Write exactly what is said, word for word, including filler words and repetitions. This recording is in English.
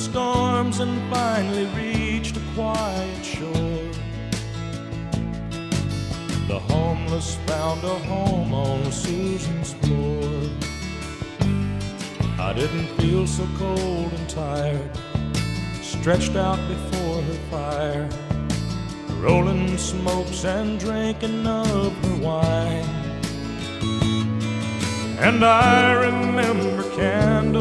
storms and finally reached a quiet shore. The homeless found a home on Susan's floor. I didn't feel so cold and tired, stretched out before her fire, rolling smokes and drinking of her wine. And I remember candle